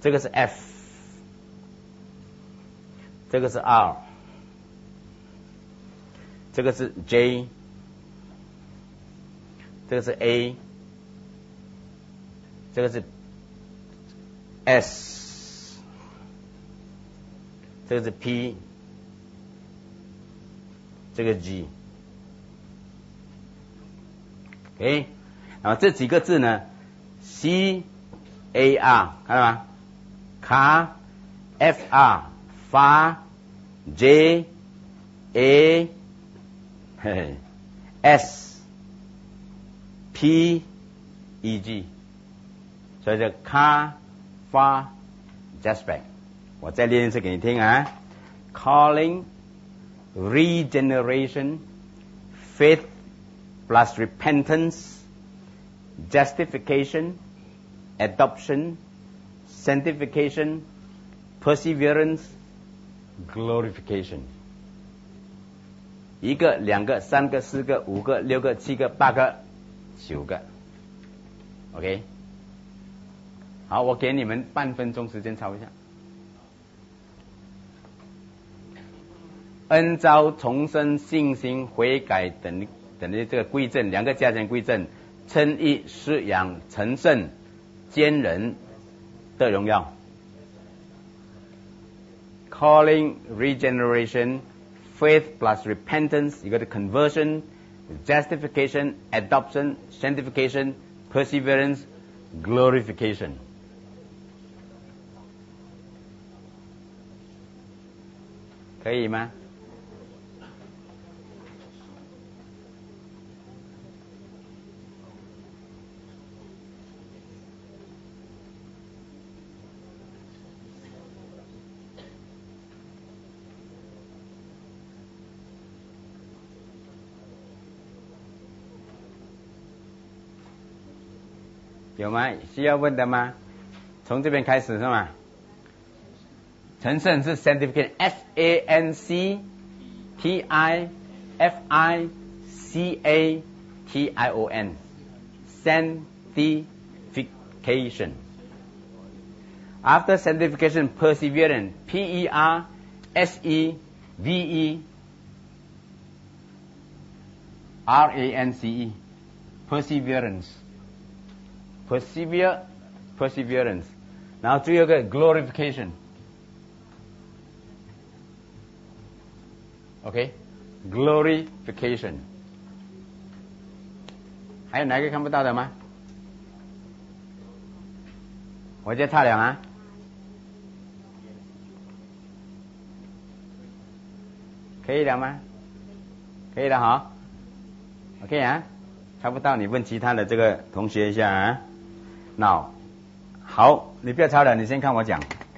这个是 F， 这个是 R， 这个是 J， 这个是 A， 这个是 S， 这个是 P， 这个 G。 OK， 然后这几个字呢 ，C A R 看到吗？卡 F R 发 J A S P E G， 所以叫卡发 Jaspek。我再练一次给你听啊 ，Calling Regeneration Faith plus repentance, justification, adoption, sanctification, perseverance, glorification。一个、两个、三个、四个、五个、六个、七个、八个、9个。OK， 好，我给你们半分钟时间抄一下。恩召、重生、信心、悔改等于这个归正，两个加减归正，称义、施养、成圣、坚忍的荣耀。Calling, regeneration, faith plus repentance， 一个是 conversion, justification, adoption, sanctification, perseverance, glorification。可以吗？有吗？需要问的吗？从这边开始是吗？成圣是 sanctification， S-A-N-C-T-I-F-I-C-A-T-I-O-N sanctification。 After sanctification, perseverance, P-E-R-S-E-V-E-R-A-N-C-E perseverance， perseverance， 然后最后一个 glorification。 OK， glorification。 还有哪个看不到的吗？我再擦亮啊。可以了吗？可以了哈。OK 啊，看不到你问其他的这个同学一下啊。Now， 好，你不要抄了，你先看我讲。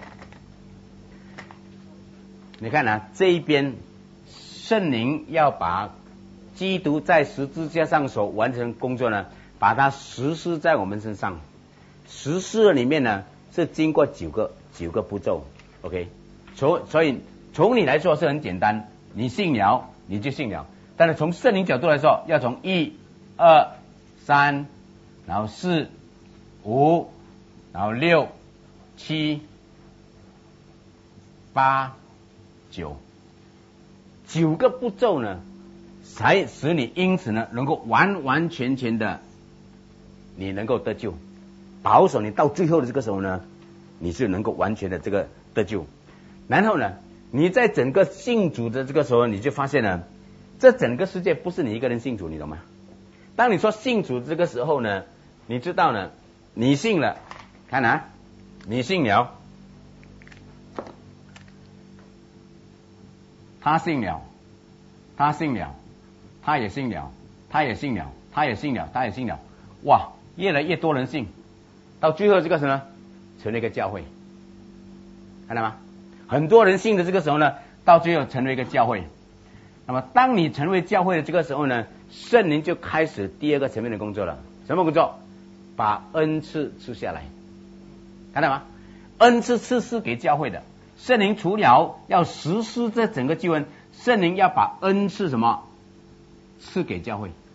你看啊，这一边圣灵要把基督在十字架上所完成工作呢，把它实施在我们身上。实施里面呢是经过九个步骤 ，OK， 所以从你来说是很简单，你信了你就信了，但是从圣灵角度来说，要从1、2、3，然后4、5，然后6、7、8、9个步骤呢，才使你因此呢能够完完全全的你能够得救。保守你到最后的这个时候呢，你是能够完全的这个得救。然后呢，你在整个信主的这个时候，你就发现呢，这整个世界不是你一个人信主，你懂吗？当你说信主这个时候呢，你知道呢，你信了，看啊，你信了，他信了，他信了，他也信了，他也信了，他也信了，他也信了，哇，越来越多人信。到最后这个时候呢，成了一个教会，看到吗？很多人信的这个时候呢，到最后成为一个教会。那么当你成为教会的这个时候呢，圣灵就开始第二个层面的工作了。什么工作？把恩赐赐下来，看到吗？恩赐赐给教会的。圣灵除了要实施这整个救恩，圣灵要把恩赐什么赐给教会。